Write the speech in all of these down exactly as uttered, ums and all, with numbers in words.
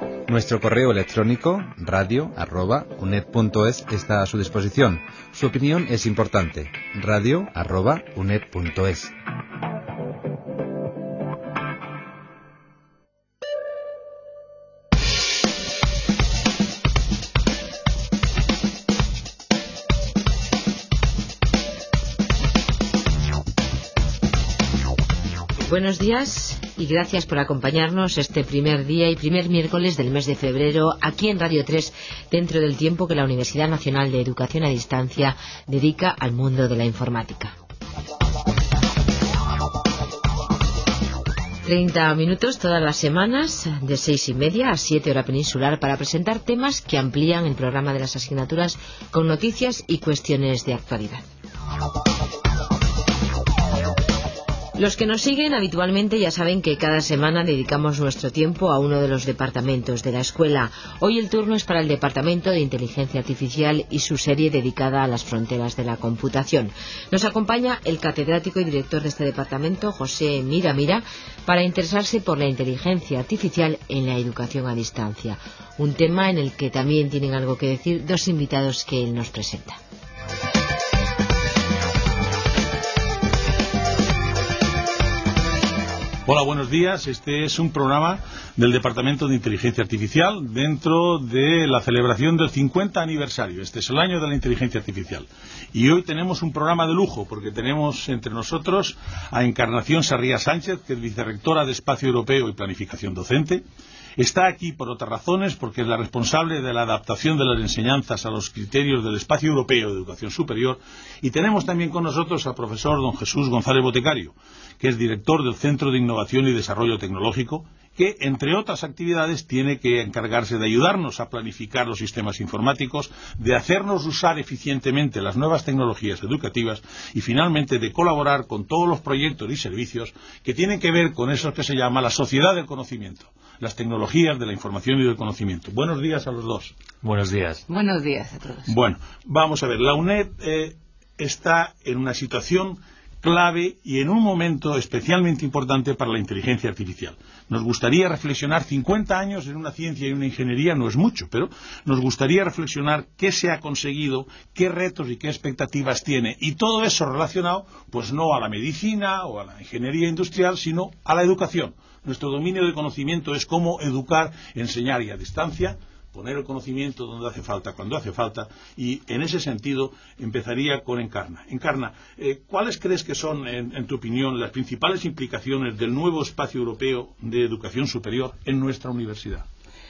Nuestro correo electrónico radio arroba uned punto es está a su disposición. Su opinión es importante. radio arroba uned punto es. Buenos días y gracias por acompañarnos este primer día y primer miércoles del mes de febrero aquí en Radio tres, dentro del tiempo que la Universidad Nacional de Educación a Distancia dedica al mundo de la informática. treinta minutos todas las semanas, de seis y media a siete hora peninsular, para presentar temas que amplían el programa de las asignaturas con noticias y cuestiones de actualidad. Los que nos siguen habitualmente ya saben que cada semana dedicamos nuestro tiempo a uno de los departamentos de la escuela. Hoy el turno es para el Departamento de Inteligencia Artificial y su serie dedicada a las fronteras de la computación. Nos acompaña el catedrático y director de este departamento, José Mira Mira, para interesarse por la inteligencia artificial en la educación a distancia. Un tema en el que también tienen algo que decir dos invitados que él nos presenta. Hola, buenos días. Este es un programa del Departamento de Inteligencia Artificial dentro de la celebración del cincuenta aniversario. Este es el año de la inteligencia artificial. Y hoy tenemos un programa de lujo porque tenemos entre nosotros a Encarnación Sarriá Sánchez, que es vicerrectora de Espacio Europeo y Planificación Docente. Está aquí por otras razones, porque es la responsable de la adaptación de las enseñanzas a los criterios del Espacio Europeo de Educación Superior. Y tenemos también con nosotros al profesor don Jesús González Botecario, que es director del Centro de Innovación y Desarrollo Tecnológico, que, entre otras actividades, tiene que encargarse de ayudarnos a planificar los sistemas informáticos, de hacernos usar eficientemente las nuevas tecnologías educativas y, finalmente, de colaborar con todos los proyectos y servicios que tienen que ver con eso que se llama la sociedad del conocimiento, las tecnologías de la información y del conocimiento. Buenos días a los dos. Buenos días. Buenos días a todos. Bueno, vamos a ver. La UNED eh, está en una situación clave y en un momento especialmente importante para la inteligencia artificial. Nos gustaría reflexionar, cincuenta años en una ciencia y una ingeniería no es mucho, pero nos gustaría reflexionar qué se ha conseguido, qué retos y qué expectativas tiene, y todo eso relacionado, pues no a la medicina o a la ingeniería industrial, sino a la educación. Nuestro dominio de conocimiento es cómo educar, enseñar y a distancia, poner el conocimiento donde hace falta, cuando hace falta, y en ese sentido empezaría con Encarna. Encarna, eh, ¿cuáles crees que son, en, en tu opinión, las principales implicaciones del nuevo espacio europeo de educación superior en nuestra universidad?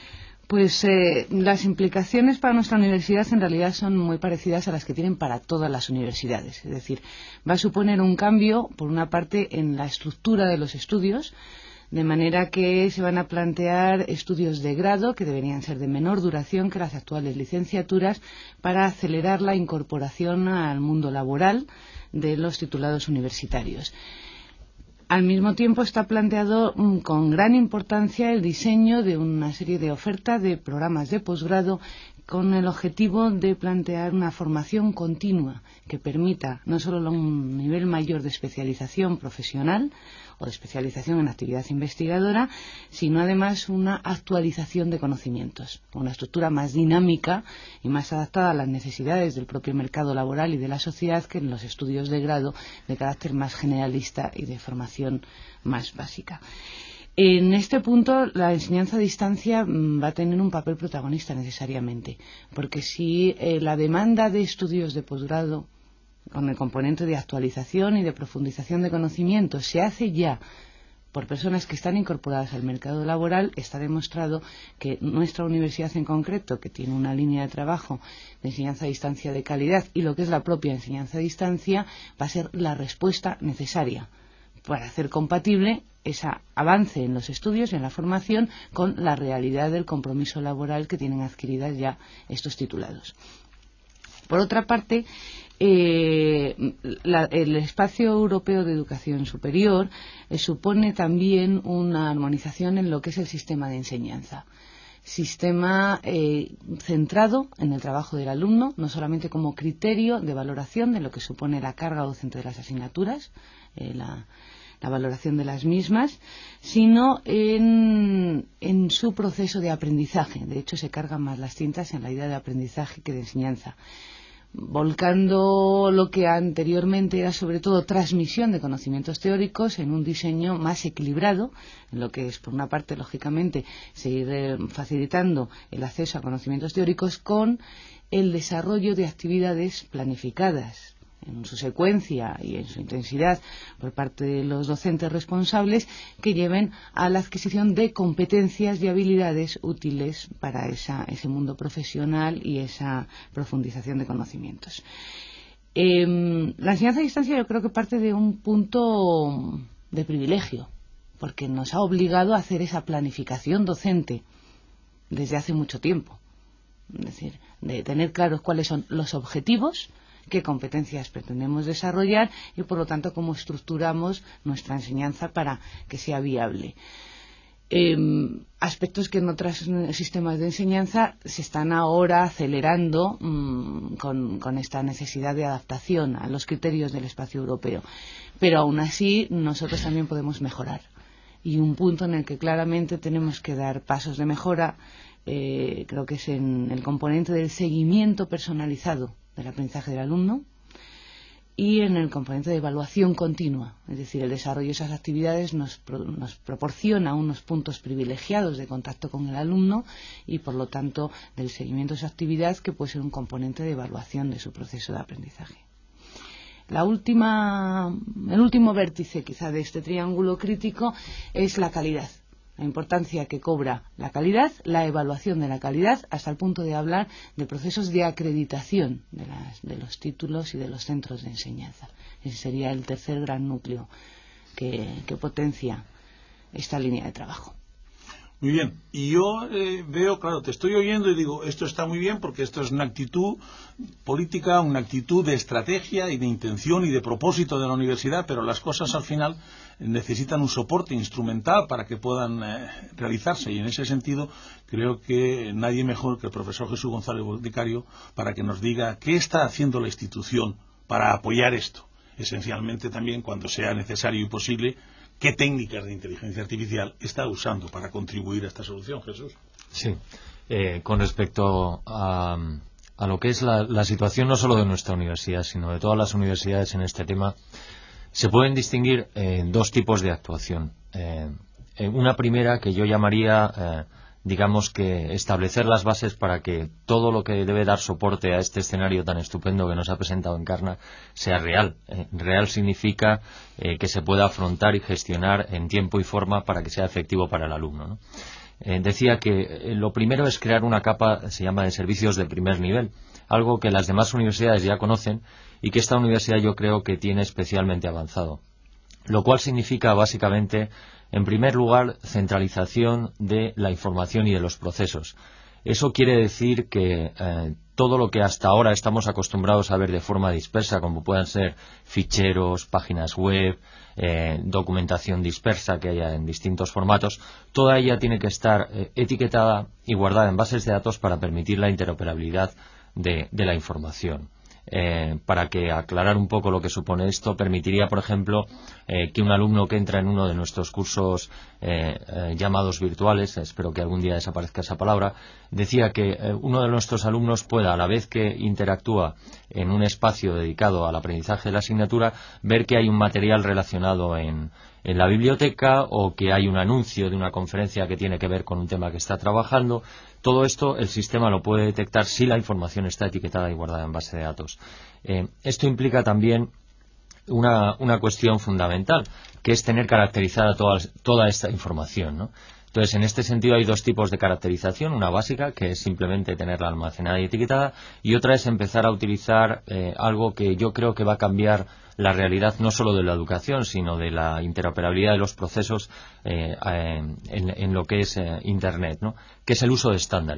Pues eh, las implicaciones para nuestra universidad en realidad son muy parecidas a las que tienen para todas las universidades. Es decir, va a suponer un cambio, por una parte, en la estructura de los estudios, de manera que se van a plantear estudios de grado que deberían ser de menor duración que las actuales licenciaturas para acelerar la incorporación al mundo laboral de los titulados universitarios. Al mismo tiempo está planteado mm, con gran importancia el diseño de una serie de ofertas de programas de posgrado con el objetivo de plantear una formación continua que permita no solo un nivel mayor de especialización profesional o de especialización en actividad investigadora, sino además una actualización de conocimientos, una estructura más dinámica y más adaptada a las necesidades del propio mercado laboral y de la sociedad que en los estudios de grado de carácter más generalista y de formación más básica. En este punto, la enseñanza a distancia va a tener un papel protagonista necesariamente, porque si eh, la demanda de estudios de posgrado con el componente de actualización y de profundización de conocimientos se hace ya por personas que están incorporadas al mercado laboral, está demostrado que nuestra universidad en concreto, que tiene una línea de trabajo de enseñanza a distancia de calidad y lo que es la propia enseñanza a distancia, va a ser la respuesta necesaria para hacer compatible ese avance en los estudios y en la formación con la realidad del compromiso laboral que tienen adquiridas ya estos titulados. Por otra parte, eh, la, el espacio europeo de educación superior eh, supone también una armonización en lo que es el sistema de enseñanza. Sistema eh, centrado en el trabajo del alumno, no solamente como criterio de valoración de lo que supone la carga docente de las asignaturas, eh, la la valoración de las mismas, sino en, en su proceso de aprendizaje. De hecho, se cargan más las tintas en la idea de aprendizaje que de enseñanza, volcando lo que anteriormente era sobre todo transmisión de conocimientos teóricos en un diseño más equilibrado, en lo que es, por una parte, lógicamente, seguir eh, facilitando el acceso a conocimientos teóricos con el desarrollo de actividades planificadas en su secuencia y en su intensidad por parte de los docentes responsables, que lleven a la adquisición de competencias y habilidades útiles para esa, ese mundo profesional y esa profundización de conocimientos. Eh, la enseñanza a distancia yo creo que parte de un punto de privilegio, porque nos ha obligado a hacer esa planificación docente desde hace mucho tiempo. Es decir, de tener claros cuáles son los objetivos, qué competencias pretendemos desarrollar y, por lo tanto, cómo estructuramos nuestra enseñanza para que sea viable. Eh, aspectos que en otros sistemas de enseñanza se están ahora acelerando mmm, con, con esta necesidad de adaptación a los criterios del espacio europeo. Pero aún así, nosotros también podemos mejorar. Y un punto en el que claramente tenemos que dar pasos de mejora, eh, creo que es en el componente del seguimiento personalizado del aprendizaje del alumno y en el componente de evaluación continua. Es decir, el desarrollo de esas actividades nos, pro, nos proporciona unos puntos privilegiados de contacto con el alumno y, por lo tanto, del seguimiento de esa actividad, que puede ser un componente de evaluación de su proceso de aprendizaje. La última, el último vértice, quizá, de este triángulo crítico es la calidad. La importancia que cobra la calidad, la evaluación de la calidad, hasta el punto de hablar de procesos de acreditación de, las, de los títulos y de los centros de enseñanza. Ese sería el tercer gran núcleo que, que potencia esta línea de trabajo. Muy bien, y yo eh, veo, claro, te estoy oyendo y digo, esto está muy bien porque esto es una actitud política, una actitud de estrategia y de intención y de propósito de la universidad, pero las cosas al final necesitan un soporte instrumental para que puedan eh, realizarse, y en ese sentido creo que nadie mejor que el profesor Jesús González Boticario para que nos diga qué está haciendo la institución para apoyar esto, esencialmente también cuando sea necesario y posible. ¿Qué técnicas de inteligencia artificial está usando para contribuir a esta solución, Jesús? Sí, eh, con respecto a, a lo que es la, la situación no solo de nuestra universidad, sino de todas las universidades en este tema, se pueden distinguir eh, dos tipos de actuación. Eh, una primera que yo llamaría, eh, digamos que establecer las bases para que todo lo que debe dar soporte a este escenario tan estupendo que nos ha presentado Encarna sea real. Eh, real significa eh, que se pueda afrontar y gestionar en tiempo y forma para que sea efectivo para el alumno, ¿no? Eh, decía que eh, lo primero es crear una capa, se llama, de servicios de primer nivel, algo que las demás universidades ya conocen y que esta universidad yo creo que tiene especialmente avanzado. Lo cual significa básicamente, en primer lugar, centralización de la información y de los procesos. Eso quiere decir que eh, todo lo que hasta ahora estamos acostumbrados a ver de forma dispersa, como puedan ser ficheros, páginas web, eh, documentación dispersa que haya en distintos formatos, toda ella tiene que estar eh, etiquetada y guardada en bases de datos para permitir la interoperabilidad de, de la información. Eh, para que aclarar un poco lo que supone esto, permitiría, por ejemplo, eh, que un alumno que entra en uno de nuestros cursos eh, eh, llamados virtuales, espero que algún día desaparezca esa palabra, decía que eh, uno de nuestros alumnos pueda, a la vez que interactúa en un espacio dedicado al aprendizaje de la asignatura, ver que hay un material relacionado en, en la biblioteca o que hay un anuncio de una conferencia que tiene que ver con un tema que está trabajando. Todo esto el sistema lo puede detectar si la información está etiquetada y guardada en base de datos. Eh, esto implica también una, una cuestión fundamental, que es tener caracterizada toda, toda esta información, ¿no? Entonces, en este sentido hay dos tipos de caracterización, una básica, que es simplemente tenerla almacenada y etiquetada, y otra es empezar a utilizar eh, algo que yo creo que va a cambiar la realidad no solo de la educación, sino de la interoperabilidad de los procesos eh, en, en lo que es eh, Internet, ¿no? Que es el uso de estándares.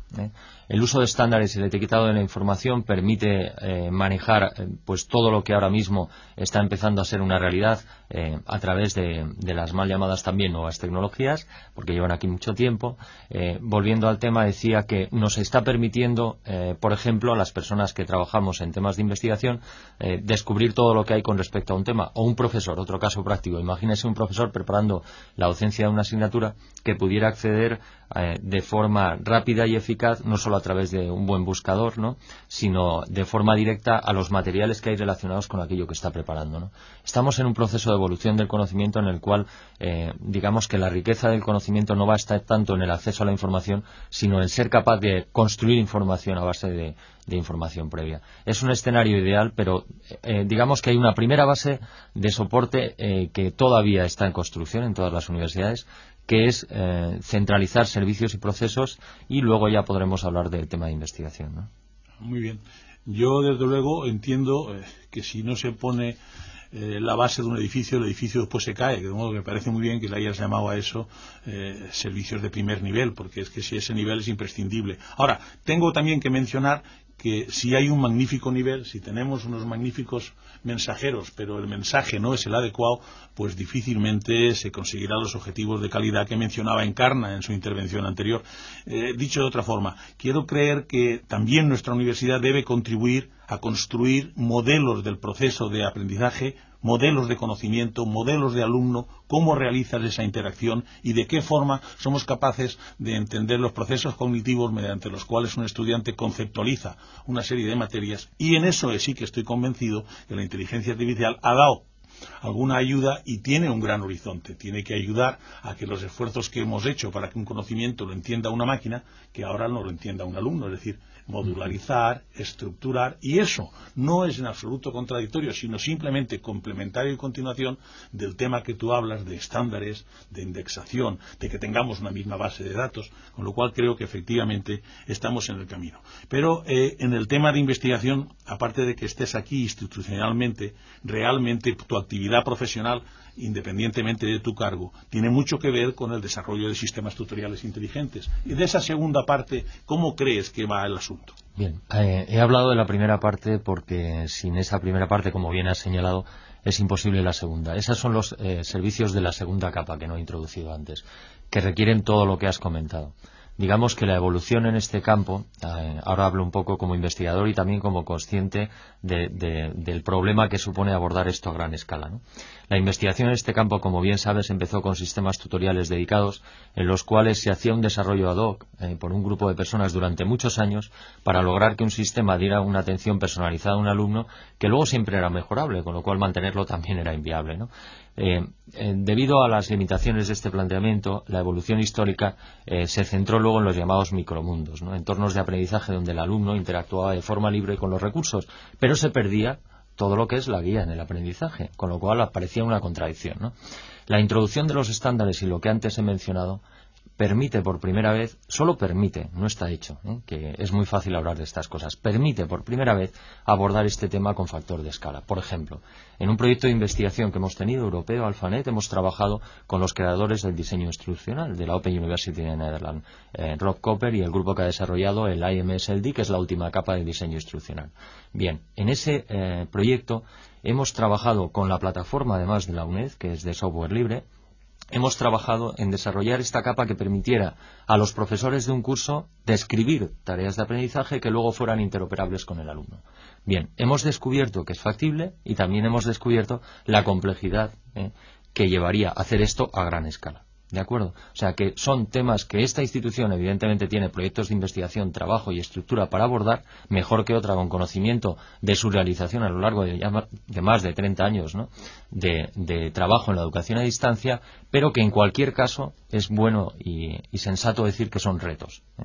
¿eh? El uso de estándares y el etiquetado de la información permite eh, manejar eh, pues todo lo que ahora mismo está empezando a ser una realidad eh, a través de, de las mal llamadas también nuevas tecnologías, porque llevan aquí mucho tiempo. Eh, volviendo al tema, decía que nos está permitiendo, eh, por ejemplo, a las personas que trabajamos en temas de investigación, eh, descubrir todo lo que hay con respecto a un tema. O un profesor, otro caso práctico. Imagínese un profesor preparando la docencia de una asignatura que pudiera acceder eh, de forma rápida y eficaz, no solo a través de un buen buscador, ¿no?, sino de forma directa a los materiales que hay relacionados con aquello que está preparando, ¿no? Estamos en un proceso de evolución del conocimiento en el cual, eh, digamos que la riqueza del conocimiento no va a estar tanto en el acceso a la información, sino en ser capaz de construir información a base de, de información previa. Es un escenario ideal, pero eh, digamos que hay una primera base de soporte eh, que todavía está en construcción en todas las universidades, que es eh, centralizar servicios y procesos, y luego ya podremos hablar del tema de investigación, ¿no? Muy bien. Yo, desde luego, entiendo eh, que si no se pone eh, la base de un edificio, el edificio después se cae, de modo que me parece muy bien que le hayas llamado a eso eh, servicios de primer nivel, porque es que si ese nivel es imprescindible. Ahora, tengo también que mencionar que si hay un magnífico nivel, si tenemos unos magníficos mensajeros, pero el mensaje no es el adecuado, pues difícilmente se conseguirán los objetivos de calidad que mencionaba Encarna en su intervención anterior. Eh, dicho de otra forma, quiero creer que también nuestra universidad debe contribuir a construir modelos del proceso de aprendizaje, modelos de conocimiento, modelos de alumno, cómo realizas esa interacción y de qué forma somos capaces de entender los procesos cognitivos mediante los cuales un estudiante conceptualiza una serie de materias. Y en eso sí que estoy convencido que la inteligencia artificial ha dado alguna ayuda y tiene un gran horizonte. Tiene que ayudar a que los esfuerzos que hemos hecho para que un conocimiento lo entienda una máquina, que ahora no lo entienda un alumno, es decir, modularizar, estructurar, y eso no es en absoluto contradictorio, sino simplemente complementario y continuación del tema que tú hablas de estándares, de indexación, de que tengamos una misma base de datos, con lo cual creo que efectivamente estamos en el camino. Pero eh, en el tema de investigación, aparte de que estés aquí institucionalmente, realmente tu actividad profesional, independientemente de tu cargo, tiene mucho que ver con el desarrollo de sistemas tutoriales inteligentes. Y de esa segunda parte, ¿cómo crees que va el asunto? Bien, eh, he hablado de la primera parte porque sin esa primera parte, como bien has señalado, es imposible la segunda. Esos son los eh, servicios de la segunda capa que no he introducido antes, que requieren todo lo que has comentado. Digamos que la evolución en este campo, eh, ahora hablo un poco como investigador y también como consciente de, de, del problema que supone abordar esto a gran escala, ¿no? La investigación en este campo, como bien sabes, empezó con sistemas tutoriales dedicados en los cuales se hacía un desarrollo ad hoc eh, por un grupo de personas durante muchos años para lograr que un sistema diera una atención personalizada a un alumno que luego siempre era mejorable, con lo cual mantenerlo también era inviable, ¿no? Eh, eh, debido a las limitaciones de este planteamiento, la evolución histórica eh, se centró luego en los llamados micromundos, ¿no?, entornos de aprendizaje donde el alumno interactuaba de forma libre con los recursos, pero se perdía todo lo que es la guía en el aprendizaje, con lo cual aparecía una contradicción, ¿no? La introducción de los estándares y lo que antes he mencionado permite por primera vez, solo permite, no está hecho, ¿eh?, que es muy fácil hablar de estas cosas, permite por primera vez abordar este tema con factor de escala. Por ejemplo, en un proyecto de investigación que hemos tenido, europeo, AlphaNet, hemos trabajado con los creadores del diseño instruccional de la Open University de Netherlands, eh, Rob Copper, y el grupo que ha desarrollado el I M S L D, que es la última capa de diseño instruccional. Bien, en ese eh, proyecto hemos trabajado con la plataforma, además de la UNED, que es de software libre. Hemos trabajado en desarrollar esta capa que permitiera a los profesores de un curso describir tareas de aprendizaje que luego fueran interoperables con el alumno. Bien, hemos descubierto que es factible y también hemos descubierto la complejidad eh, que llevaría a hacer esto a gran escala. ¿De acuerdo? O sea que son temas que esta institución evidentemente tiene proyectos de investigación, trabajo y estructura para abordar, mejor que otra con conocimiento de su realización a lo largo de, de más de treinta años, ¿no?, de, de trabajo en la educación a distancia, pero que en cualquier caso es bueno y, y sensato decir que son retos, ¿eh?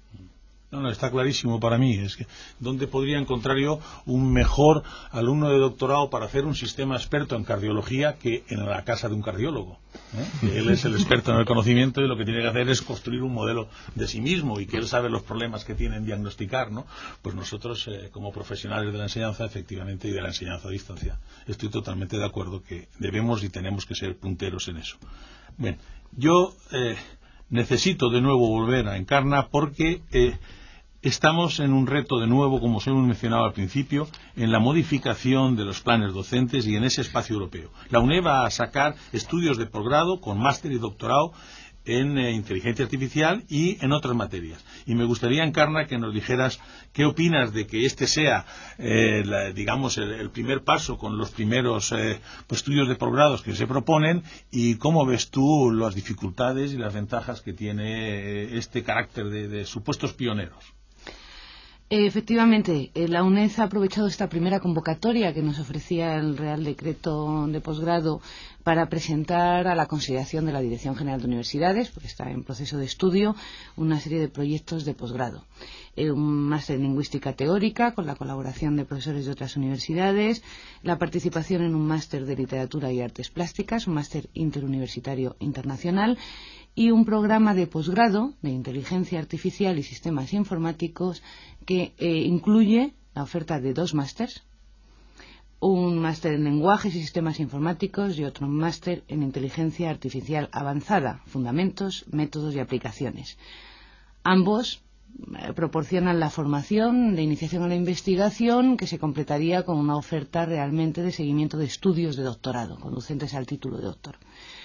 No, no, está clarísimo para mí. Es que ¿dónde podría encontrar yo un mejor alumno de doctorado para hacer un sistema experto en cardiología que en la casa de un cardiólogo? ¿Eh? Él es el experto en el conocimiento y lo que tiene que hacer es construir un modelo de sí mismo, y que él sabe los problemas que tiene en diagnosticar, ¿no? Pues nosotros, eh, como profesionales de la enseñanza, efectivamente, y de la enseñanza a distancia, estoy totalmente de acuerdo que debemos y tenemos que ser punteros en eso. Bien, yo... Eh, necesito de nuevo volver a Encarna porque eh, estamos en un reto de nuevo, como os hemos mencionado al principio, en la modificación de los planes docentes y en ese espacio europeo. La UNED va a sacar estudios de posgrado con máster y doctorado en eh, inteligencia artificial y en otras materias. Y me gustaría, Encarna, que nos dijeras qué opinas de que este sea, eh, la, digamos, el, el primer paso con los primeros eh, pues, estudios de posgrados que se proponen y cómo ves tú las dificultades y las ventajas que tiene eh, este carácter de, de supuestos pioneros. Efectivamente, la UNED ha aprovechado esta primera convocatoria que nos ofrecía el Real Decreto de Posgrado para presentar a la consideración de la Dirección General de Universidades, porque está en proceso de estudio, una serie de proyectos de posgrado. Eh, un máster en lingüística teórica con la colaboración de profesores de otras universidades, la participación en un máster de literatura y artes plásticas, un máster interuniversitario internacional, y un programa de posgrado de inteligencia artificial y sistemas informáticos que eh, incluye la oferta de dos másters, un máster en lenguajes y sistemas informáticos y otro máster en inteligencia artificial avanzada, fundamentos, métodos y aplicaciones. Ambos eh, proporcionan la formación de iniciación a la investigación que se completaría con una oferta realmente de seguimiento de estudios de doctorado, conducentes al título de doctor.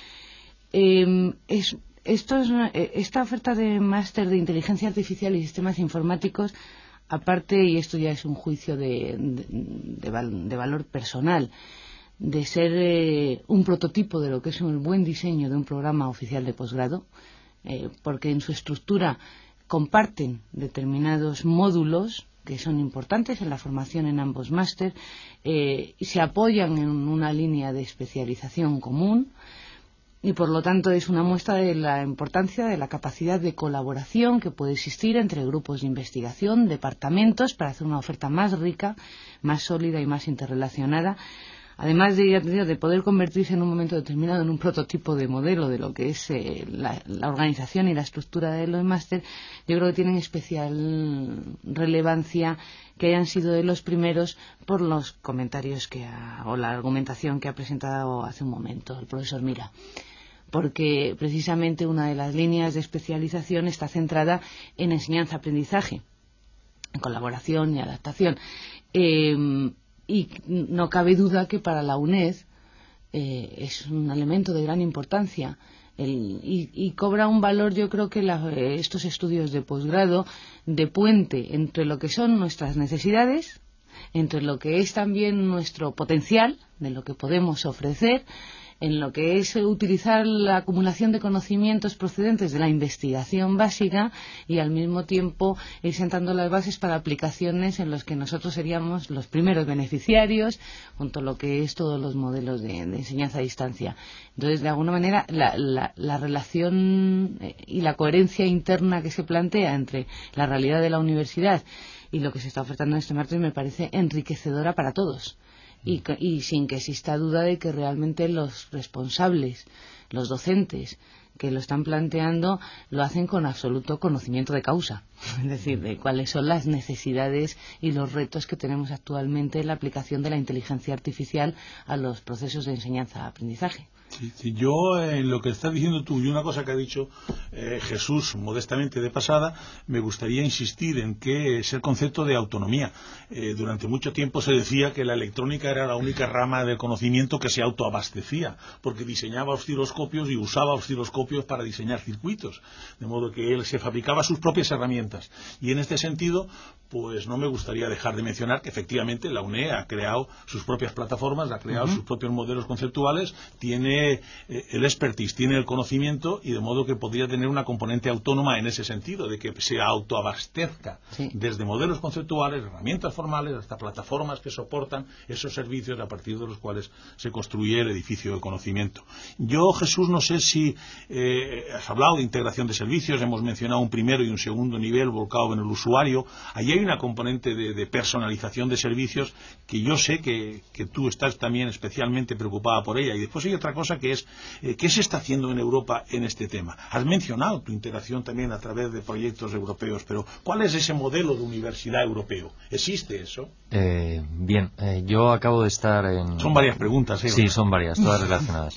Eh, es Esto es una, esta oferta de máster de inteligencia artificial y sistemas informáticos, aparte, y esto ya es un juicio de, de, de, val, de valor personal, de ser eh, un prototipo de lo que es un buen diseño de un programa oficial de posgrado, eh, porque en su estructura comparten determinados módulos que son importantes en la formación en ambos máster eh, y se apoyan en una línea de especialización común. Y por lo tanto es una muestra de la importancia de la capacidad de colaboración que puede existir entre grupos de investigación, departamentos, para hacer una oferta más rica, más sólida y más interrelacionada, además de, de poder convertirse en un momento determinado en un prototipo de modelo de lo que es eh, la, la organización y la estructura de los máster. Yo creo que tienen especial relevancia que hayan sido de los primeros por los comentarios que ha, o la argumentación que ha presentado hace un momento el profesor Mira, porque precisamente una de las líneas de especialización está centrada en enseñanza-aprendizaje, en colaboración y adaptación. Eh, y no cabe duda que para la UNED eh, es un elemento de gran importancia el, y, y cobra un valor, yo creo que la, estos estudios de posgrado, de puente entre lo que son nuestras necesidades, entre lo que es también nuestro potencial, de lo que podemos ofrecer, en lo que es utilizar la acumulación de conocimientos procedentes de la investigación básica y al mismo tiempo ir sentando las bases para aplicaciones en las que nosotros seríamos los primeros beneficiarios, junto a lo que es todos los modelos de, de enseñanza a distancia. Entonces, de alguna manera, la, la, la relación y la coherencia interna que se plantea entre la realidad de la universidad y lo que se está ofertando en este máster me parece enriquecedora para todos. Y, y sin que exista duda de que realmente los responsables, los docentes que lo están planteando, lo hacen con absoluto conocimiento de causa, es decir, de cuáles son las necesidades y los retos que tenemos actualmente en la aplicación de la inteligencia artificial a los procesos de enseñanza-aprendizaje. Sí, sí, yo en lo que estás diciendo tú y una cosa que ha dicho eh, Jesús modestamente de pasada, me gustaría insistir en que es el concepto de autonomía. Eh, durante mucho tiempo se decía que la electrónica era la única rama del conocimiento que se autoabastecía, porque diseñaba osciloscopios y usaba osciloscopios para diseñar circuitos, de modo que él se fabricaba sus propias herramientas. Y en este sentido, pues no me gustaría dejar de mencionar que efectivamente la UNED ha creado sus propias plataformas, ha creado uh-huh. sus propios modelos conceptuales, tiene el expertise, tiene el conocimiento y de modo que podría tener una componente autónoma en ese sentido, de que se autoabastezca sí. desde modelos conceptuales, herramientas formales, hasta plataformas que soportan esos servicios a partir de los cuales se construye el edificio de conocimiento. Yo, Jesús, no sé si eh, has hablado de integración de servicios, hemos mencionado un primero y un segundo nivel volcado en el usuario. Allí hay una componente de, de personalización de servicios que yo sé que, que tú estás también especialmente preocupada por ella. Y después hay otra cosa que es, eh, ¿qué se está haciendo en Europa en este tema? Has mencionado tu integración también a través de proyectos europeos, pero ¿cuál es ese modelo de universidad europeo? ¿Existe eso? Eh, bien, eh, yo acabo de estar en... Son varias preguntas, ¿eh? Sí, son varias, todas relacionadas.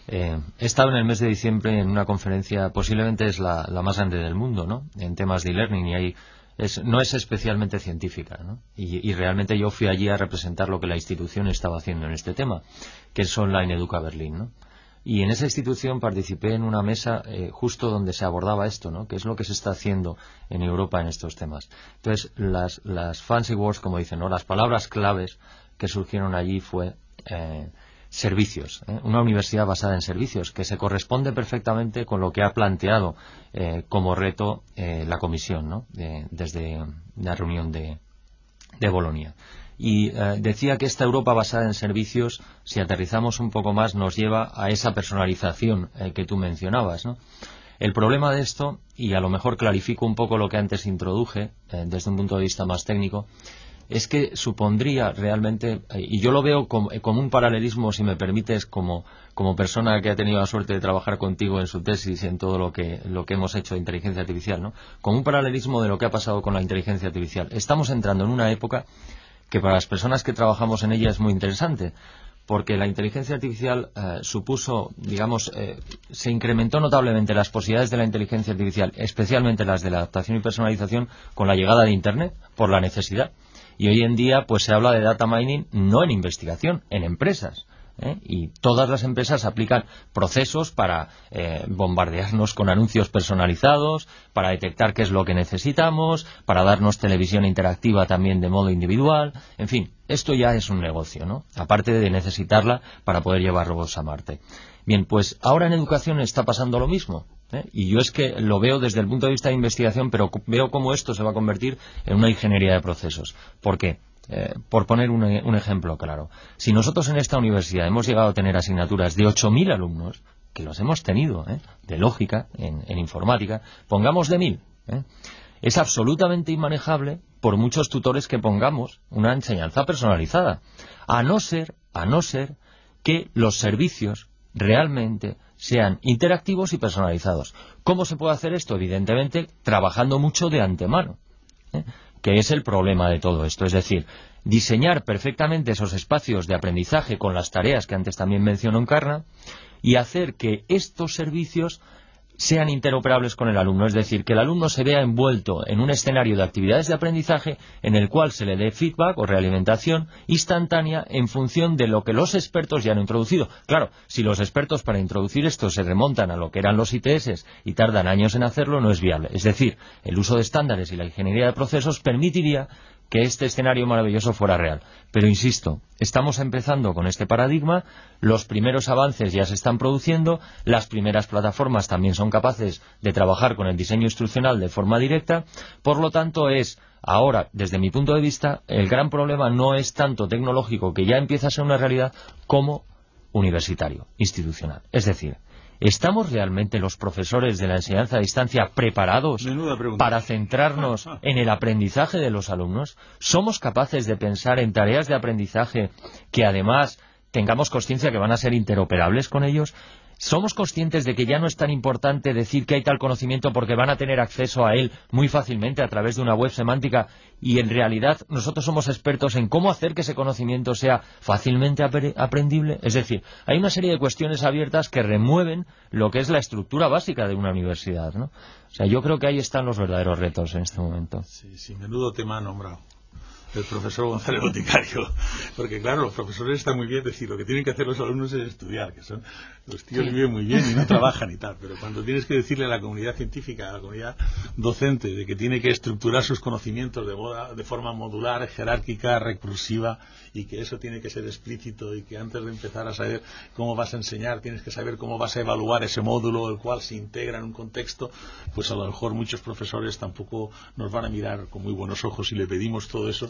Eh, he estado en el mes de diciembre en una conferencia, posiblemente es la, la más grande del mundo, ¿no?, en temas de e-learning, y ahí es, no es especialmente científica, ¿no? Y, y realmente yo fui allí a representar lo que la institución estaba haciendo en este tema, que es Online Educa Berlín, ¿no? Y en esa institución participé en una mesa eh, justo donde se abordaba esto, ¿no?, que es lo que se está haciendo en Europa en estos temas. Entonces, las, las fancy words, como dicen, ¿no?, las palabras claves que surgieron allí fue eh, servicios, ¿eh? Una universidad basada en servicios, que se corresponde perfectamente con lo que ha planteado eh, como reto eh, la Comisión, ¿no?, de, desde la reunión de, de Bolonia. Y eh, decía que esta Europa basada en servicios, si aterrizamos un poco más, nos lleva a esa personalización eh, que tú mencionabas, ¿no? El problema de esto, y a lo mejor clarifico un poco lo que antes introduje eh, desde un punto de vista más técnico, es que supondría realmente, y yo lo veo como, como un paralelismo, si me permites, como, como persona que ha tenido la suerte de trabajar contigo en su tesis y en todo lo que, lo que hemos hecho de inteligencia artificial, ¿no?, como un paralelismo de lo que ha pasado con la inteligencia artificial. Estamos entrando en una época que para las personas que trabajamos en ella es muy interesante, porque la inteligencia artificial eh, supuso, digamos, eh, se incrementó notablemente las posibilidades de la inteligencia artificial, especialmente las de la adaptación y personalización, con la llegada de Internet, por la necesidad. Y hoy en día pues se habla de data mining no en investigación, en empresas, ¿eh? Y todas las empresas aplican procesos para eh, bombardearnos con anuncios personalizados, para detectar qué es lo que necesitamos, para darnos televisión interactiva también de modo individual. En fin, esto ya es un negocio, ¿no?, aparte de necesitarla para poder llevar robots a Marte. Bien, pues ahora en educación está pasando lo mismo, ¿eh? Y yo es que lo veo desde el punto de vista de investigación, pero veo cómo esto se va a convertir en una ingeniería de procesos. ¿Por qué? Eh, por poner un, un ejemplo claro, si nosotros en esta universidad hemos llegado a tener asignaturas de ocho mil alumnos, que los hemos tenido, ¿eh?, de lógica, en, en informática, pongamos de mil, ¿eh?, es absolutamente inmanejable por muchos tutores que pongamos una enseñanza personalizada, a no ser, a no ser que los servicios realmente sean interactivos y personalizados. ¿Cómo se puede hacer esto? Evidentemente, trabajando mucho de antemano, ¿eh?, que es el problema de todo esto. Es decir, diseñar perfectamente esos espacios de aprendizaje con las tareas que antes también mencionó Encarna, y hacer que estos servicios sean interoperables con el alumno, es decir, que el alumno se vea envuelto en un escenario de actividades de aprendizaje en el cual se le dé feedback o realimentación instantánea en función de lo que los expertos ya han introducido. Claro, si los expertos para introducir esto se remontan a lo que eran los I T S y tardan años en hacerlo, no es viable. Es decir, el uso de estándares y la ingeniería de procesos permitiría que este escenario maravilloso fuera real. Pero insisto, estamos empezando con este paradigma, los primeros avances ya se están produciendo, las primeras plataformas también son capaces de trabajar con el diseño instruccional de forma directa, por lo tanto es, ahora, desde mi punto de vista, el gran problema no es tanto tecnológico, que ya empieza a ser una realidad, como universitario, institucional. Es decir, ¿estamos realmente los profesores de la enseñanza a distancia preparados para centrarnos en el aprendizaje de los alumnos? ¿Somos capaces de pensar en tareas de aprendizaje que además tengamos consciencia que van a ser interoperables con ellos? ¿Somos conscientes de que ya no es tan importante decir que hay tal conocimiento porque van a tener acceso a él muy fácilmente a través de una web semántica, y en realidad nosotros somos expertos en cómo hacer que ese conocimiento sea fácilmente aprendible? Es decir, hay una serie de cuestiones abiertas que remueven lo que es la estructura básica de una universidad, ¿no? O sea, yo creo que ahí están los verdaderos retos en este momento. Sí, sí, menudo tema ha nombrado el profesor González Boticario, porque claro, los profesores están muy bien decir, lo que tienen que hacer los alumnos es estudiar, que son, los tíos sí. viven muy bien y no trabajan y tal, pero cuando tienes que decirle a la comunidad científica, a la comunidad docente, de que tiene que estructurar sus conocimientos de, moda, de forma modular, jerárquica, recursiva, y que eso tiene que ser explícito, y que antes de empezar a saber cómo vas a enseñar, tienes que saber cómo vas a evaluar ese módulo, el cual se integra en un contexto, pues a lo mejor muchos profesores tampoco nos van a mirar con muy buenos ojos si le pedimos todo eso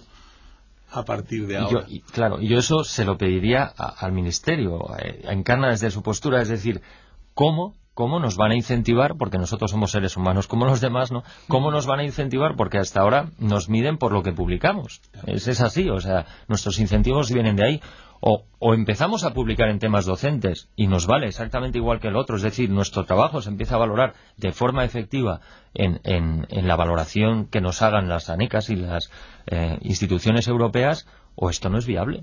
a partir de ahora. Y yo, y, claro, y yo eso se lo pediría a, al Ministerio, a Encarna desde su postura, es decir, ¿cómo, cómo nos van a incentivar? Porque nosotros somos seres humanos como los demás, ¿no? ¿Cómo nos van a incentivar? Porque hasta ahora nos miden por lo que publicamos. Es, es así, o sea, nuestros incentivos vienen de ahí. O, o empezamos a publicar en temas docentes y nos vale exactamente igual que el otro, es decir, nuestro trabajo se empieza a valorar de forma efectiva en, en, en la valoración que nos hagan las ANECAS y las eh, instituciones europeas, o esto no es viable.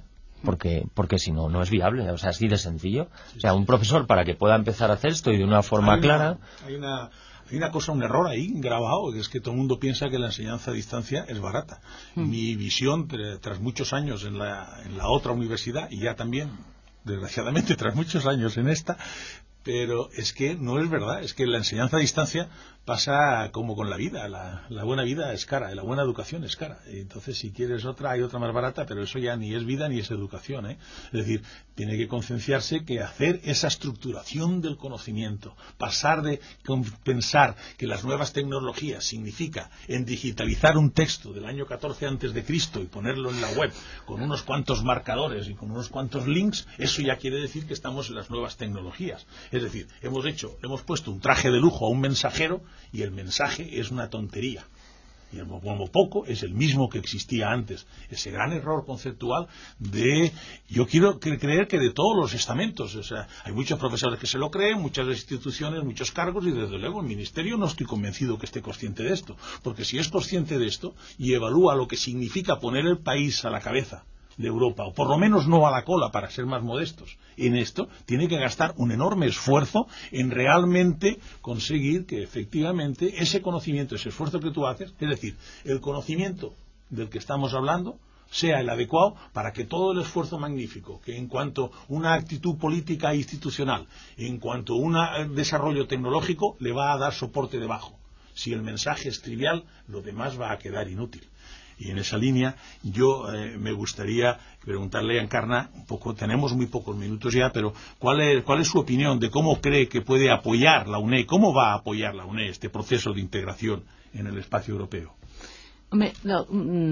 porque porque si no, no es viable, o sea, así de sencillo. O sea, un profesor, para que pueda empezar a hacer esto y de una forma hay una, clara... Hay una... Hay una cosa, un error ahí grabado, que es que todo el mundo piensa que la enseñanza a distancia es barata. Mm. Mi visión, tras muchos años en la, en la otra universidad, y ya también, desgraciadamente, tras muchos años en esta, pero es que no es verdad, es que la enseñanza a distancia pasa como con la vida, la, la buena vida es cara, la buena educación es cara, entonces si quieres otra hay otra más barata, pero eso ya ni es vida ni es educación, ¿eh? Es decir, tiene que concienciarse que hacer esa estructuración del conocimiento, pasar de pensar que las nuevas tecnologías significa en digitalizar un texto del año catorce antes de Cristo y ponerlo en la web con unos cuantos marcadores y con unos cuantos links, eso ya quiere decir que estamos en las nuevas tecnologías. Es decir, hemos hecho, hemos puesto un traje de lujo a un mensajero y el mensaje es una tontería. Y como poco es el mismo que existía antes. Ese gran error conceptual de, yo quiero creer que de todos los estamentos, o sea, hay muchos profesores que se lo creen, muchas instituciones, muchos cargos, y desde luego el Ministerio no estoy convencido que esté consciente de esto, porque si es consciente de esto y evalúa lo que significa poner el país a la cabeza de Europa, o por lo menos no a la cola, para ser más modestos en esto, tiene que gastar un enorme esfuerzo en realmente conseguir que efectivamente ese conocimiento, ese esfuerzo que tú haces, es decir, el conocimiento del que estamos hablando, sea el adecuado para que todo el esfuerzo magnífico, que en cuanto a una actitud política e institucional, en cuanto a un desarrollo tecnológico, le va a dar soporte debajo. Si el mensaje es trivial, lo demás va a quedar inútil. Y en esa línea yo eh, me gustaría preguntarle a Encarna un poco, tenemos muy pocos minutos ya, pero ¿cuál es, cuál es su opinión de cómo cree que puede apoyar la U N E D, cómo va a apoyar la U N E D este proceso de integración en el espacio europeo? Hombre, no,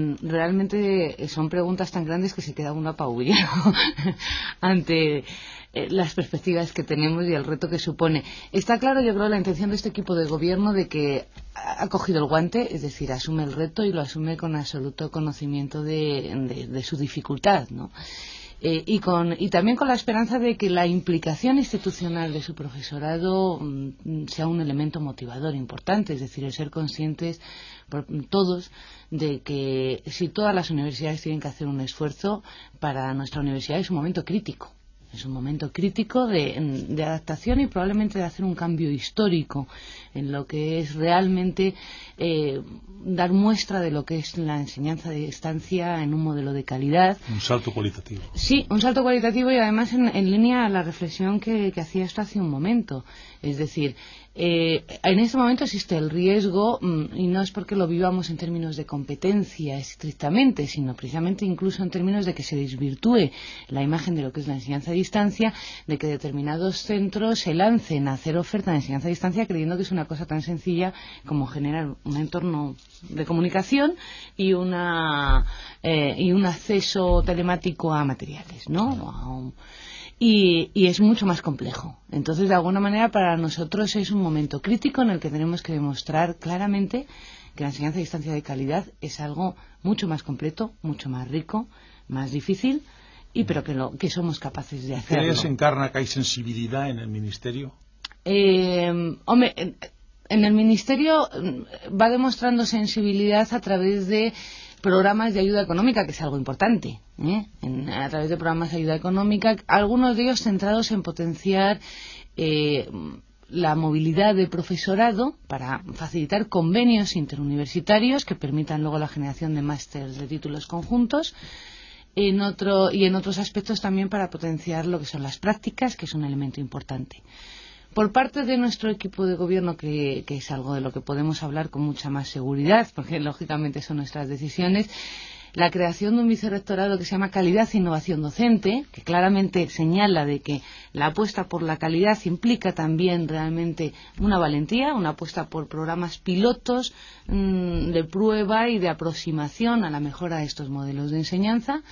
realmente son preguntas tan grandes que se queda uno apabullado ante eh, las perspectivas que tenemos y el reto que supone. Está claro, yo creo, la intención de este equipo de gobierno de que ha cogido el guante, es decir, asume el reto y lo asume con absoluto conocimiento de, de, de su dificultad, ¿no? Eh, y, con, y también con la esperanza de que la implicación institucional de su profesorado mm, sea un elemento motivador importante, es decir, el ser conscientes por, todos de que si todas las universidades tienen que hacer un esfuerzo, para nuestra universidad es un momento crítico. Es un momento crítico de, de adaptación y probablemente de hacer un cambio histórico en lo que es realmente eh, dar muestra de lo que es la enseñanza de distancia en un modelo de calidad. Un salto cualitativo. Sí, un salto cualitativo y además en, en línea a la reflexión que, que hacía esto hace un momento. Es decir, eh, en este momento existe el riesgo, mmm, y no es porque lo vivamos en términos de competencia estrictamente, sino precisamente incluso en términos de que se desvirtúe la imagen de lo que es la enseñanza a distancia, de que determinados centros se lancen a hacer oferta de enseñanza a distancia creyendo que es una cosa tan sencilla como generar un entorno de comunicación y una eh, y un acceso telemático a materiales, ¿no? A un, Y, y es mucho más complejo. Entonces, de alguna manera, para nosotros es un momento crítico en el que tenemos que demostrar claramente que la enseñanza a distancia de calidad es algo mucho más completo, mucho más rico, más difícil, y pero que, lo, que somos capaces de hacerlo. ¿Crees, Encarna, que hay sensibilidad en el Ministerio? Eh, hombre, en, en el Ministerio va demostrando sensibilidad a través de programas de ayuda económica, que es algo importante, ¿eh? En, a través de programas de ayuda económica, algunos de ellos centrados en potenciar eh, la movilidad de profesorado para facilitar convenios interuniversitarios que permitan luego la generación de másteres de títulos conjuntos, en otro, y en otros aspectos también para potenciar lo que son las prácticas, que es un elemento importante. Por parte de nuestro equipo de gobierno, que, que es algo de lo que podemos hablar con mucha más seguridad, porque lógicamente son nuestras decisiones, la creación de un vicerrectorado que se llama Calidad e Innovación Docente, que claramente señala de que la apuesta por la calidad implica también realmente una valentía, una apuesta por programas pilotos mmm, de prueba y de aproximación a la mejora de estos modelos de enseñanza.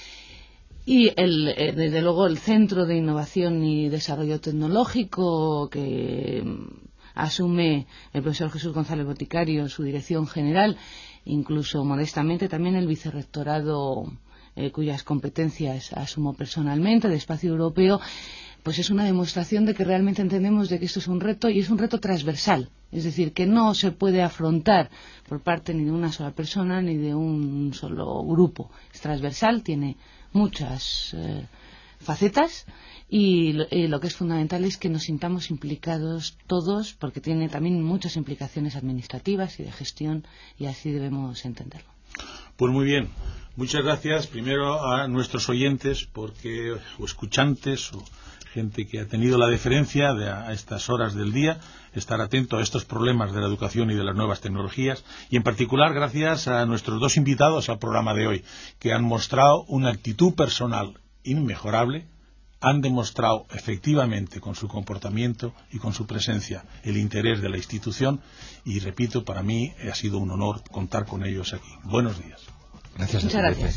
Y el, eh, desde luego el Centro de Innovación y Desarrollo Tecnológico que asume el profesor Jesús González Boticario, su dirección general, incluso modestamente también el vicerrectorado eh, cuyas competencias asumo personalmente, de Espacio Europeo, pues es una demostración de que realmente entendemos de que esto es un reto y es un reto transversal. Es decir, que no se puede afrontar por parte ni de una sola persona ni de un solo grupo. Es transversal, tiene muchas eh, facetas. Y lo, y lo que es fundamental es que nos sintamos implicados todos, porque tiene también muchas implicaciones administrativas y de gestión, y así debemos entenderlo. Pues muy bien. Muchas gracias primero a nuestros oyentes, porque o escuchantes o gente que ha tenido la deferencia de a estas horas del día estar atento a estos problemas de la educación y de las nuevas tecnologías, y en particular gracias a nuestros dos invitados al programa de hoy, que han mostrado una actitud personal inmejorable, han demostrado efectivamente con su comportamiento y con su presencia el interés de la institución, y repito, para mí ha sido un honor contar con ellos aquí. Buenos días. Gracias. Muchas gracias.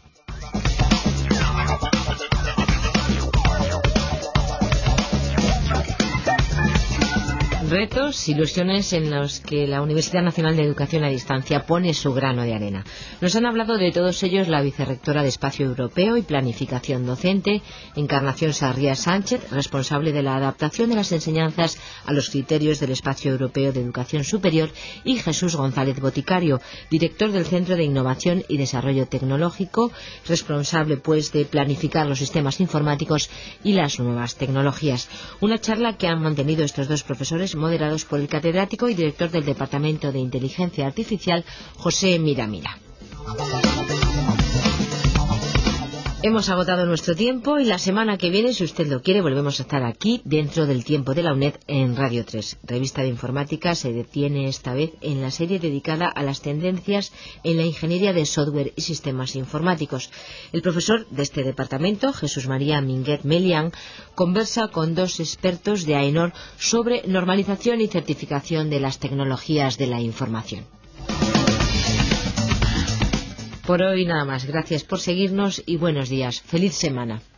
Retos, ilusiones en los que la Universidad Nacional de Educación a Distancia pone su grano de arena. Nos han hablado de todos ellos la vicerrectora de Espacio Europeo y Planificación Docente, Encarnación Sarriá Sánchez, responsable de la adaptación de las enseñanzas a los criterios del Espacio Europeo de Educación Superior, y Jesús González Boticario, director del Centro de Innovación y Desarrollo Tecnológico, responsable pues de planificar los sistemas informáticos y las nuevas tecnologías. Una charla que han mantenido estos dos profesores, moderados por el catedrático y director del Departamento de Inteligencia Artificial, José Miramira. Hemos agotado nuestro tiempo y la semana que viene, si usted lo quiere, volvemos a estar aquí dentro del tiempo de la UNED en Radio tres. Revista de Informática se detiene esta vez en la serie dedicada a las tendencias en la ingeniería de software y sistemas informáticos. El profesor de este departamento, Jesús María Minguet Melián, conversa con dos expertos de AENOR sobre normalización y certificación de las tecnologías de la información. Por hoy nada más. Gracias por seguirnos y buenos días. Feliz semana.